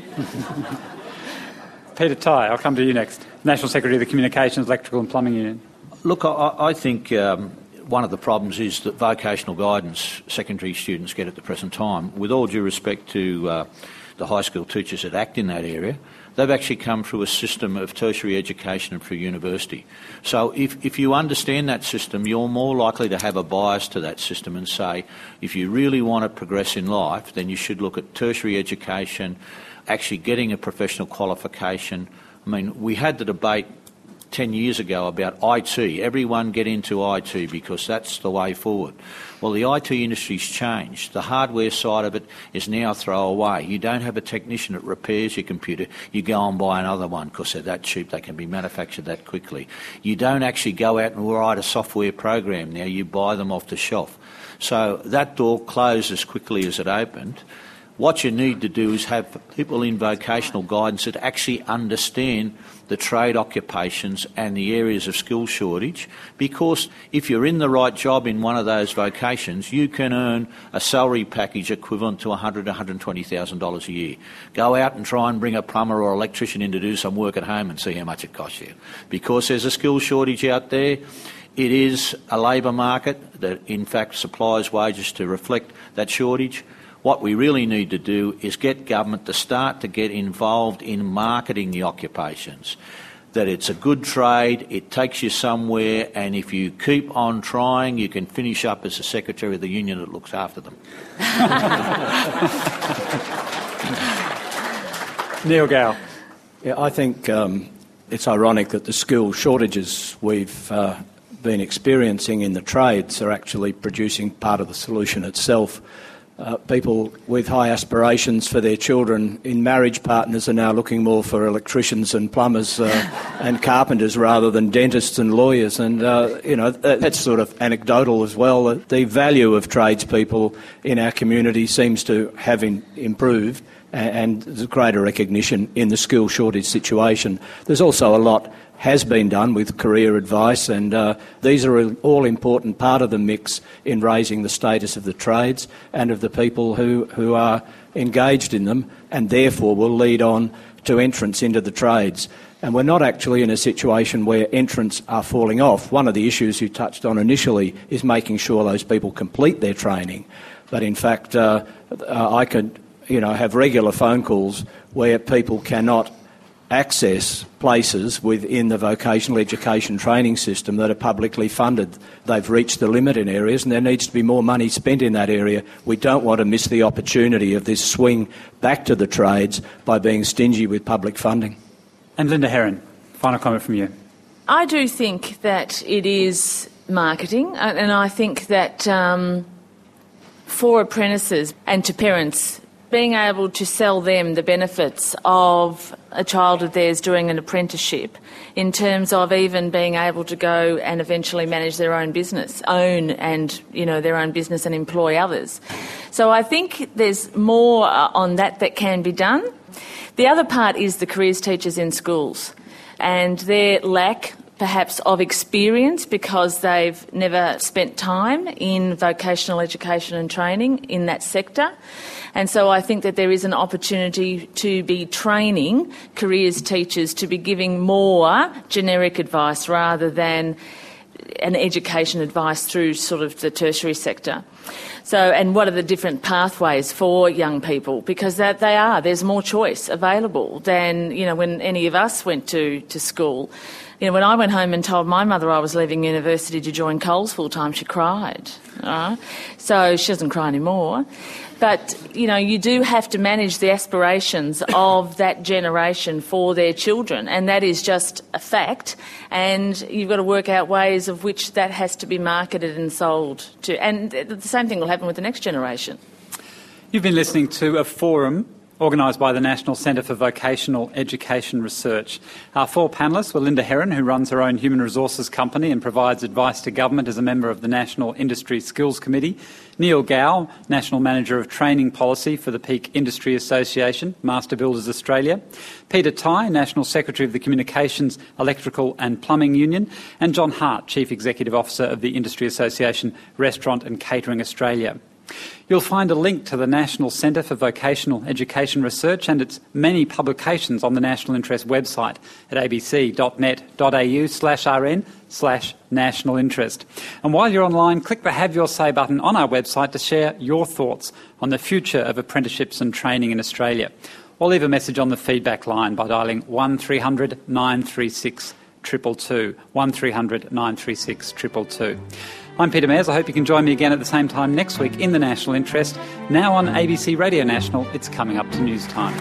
B: Peter Tighe, I'll come to you next. National Secretary of the Communications, Electrical and Plumbing Union.
E: Look, I, I think um, one of the problems is that vocational guidance secondary students get at the present time, with all due respect to uh, the high school teachers that act in that area, they've actually come through a system of tertiary education and through university. So if, if you understand that system, you're more likely to have a bias to that system and say, if you really want to progress in life, then you should look at tertiary education, actually getting a professional qualification. I mean, we had the debate ten years ago about I T. Everyone get into I T because that's the way forward. Well, the I T industry's changed. The hardware side of it is now throw away. You don't have a technician that repairs your computer. You go and buy another one because they're that cheap. They can be manufactured that quickly. You don't actually go out and write a software program now. You buy them off the shelf. So that door closed as quickly as it opened. What you need to do is have people in vocational guidance that actually understand the trade occupations and the areas of skill shortage, because if you're in the right job in one of those vocations, you can earn a salary package equivalent to one hundred thousand dollars, one hundred twenty thousand dollars a year. Go out and try and bring a plumber or electrician in to do some work at home and see how much it costs you. Because there's a skill shortage out there. It is a labour market that in fact supplies wages to reflect that shortage. What we really need to do is get government to start to get involved in marketing the occupations, that it's a good trade, it takes you somewhere, and if you keep on trying, you can finish up as the Secretary of the Union that looks after them.
B: Neil Gow.
C: Yeah, I think um, it's ironic that the skill shortages we've uh, been experiencing in the trades are actually producing part of the solution itself. Uh, people with high aspirations for their children in marriage partners are now looking more for electricians and plumbers uh, and carpenters rather than dentists and lawyers. And, uh, you know, that, that's sort of anecdotal as well. The value of tradespeople in our community seems to have in, improved, and, and there's greater recognition in the skill shortage situation. There's also a lot has been done with career advice, and uh, these are an all-important part of the mix in raising the status of the trades and of the people who, who are engaged in them, and therefore will lead on to entrance into the trades. And we're not actually in a situation where entrants are falling off. One of the issues you touched on initially is making sure those people complete their training. But in fact, uh, uh, I could, you know, have regular phone calls where people cannot access places within the vocational education training system that are publicly funded. They've reached the limit in areas and there needs to be more money spent in that area. We don't want to miss the opportunity of this swing back to the trades by being stingy with public funding.
B: And Linda Herron, final comment from you.
D: I do think that it is marketing, and I think that um, for apprentices and to parents, being able to sell them the benefits of a child of theirs doing an apprenticeship in terms of even being able to go and eventually manage their own business, own and, you know, their own business and employ others. So I think there's more on that that can be done. The other part is the careers teachers in schools and their lack perhaps of experience because they've never spent time in vocational education and training in that sector. And so I think that there is an opportunity to be training careers teachers to be giving more generic advice rather than an education advice through sort of the tertiary sector. So, and what are the different pathways for young people? Because that they are, there's more choice available than, you know, when any of us went to, to school. You know, when I went home and told my mother I was leaving university to join Coles full-time, she cried. Right? So she doesn't cry anymore. But, you know, you do have to manage the aspirations of that generation for their children, and that is just a fact. And you've got to work out ways of which that has to be marketed and sold to. And the same thing will happen with the next generation.
B: You've been listening to a forum organised by the National Centre for Vocational Education Research. Our four panellists were Linda Herron, who runs her own human resources company and provides advice to government as a member of the National Industry Skills Committee; Neil Gow, National Manager of Training Policy for the Peak Industry Association, Master Builders Australia; Peter Tighe, National Secretary of the Communications, Electrical and Plumbing Union; and John Hart, Chief Executive Officer of the Industry Association, Restaurant and Catering Australia. You'll find a link to the National Centre for Vocational Education Research and its many publications on the National Interest website at abc.net.au slash rn slash national interest. And while you're online, click the Have Your Say button on our website to share your thoughts on the future of apprenticeships and training in Australia. Or leave a message on the feedback line by dialling one three hundred nine three six two two two, one three hundred nine three six two two two. I'm Peter Mayers. I hope you can join me again at the same time next week in the National Interest. Now on A B C Radio National, it's coming up to news time.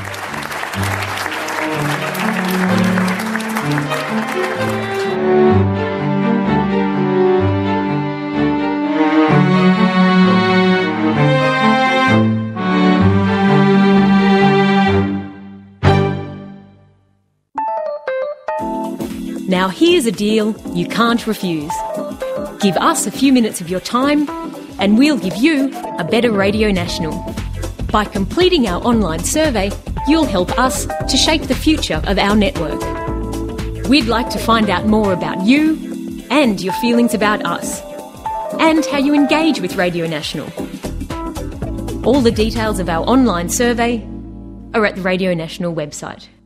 L: Now here's a deal you can't refuse. Give us a few minutes of your time and we'll give you a better Radio National. By completing our online survey, you'll help us to shape the future of our network. We'd like to find out more about you and your feelings about us, and how you engage with Radio National. All the details of our online survey are at the Radio National website.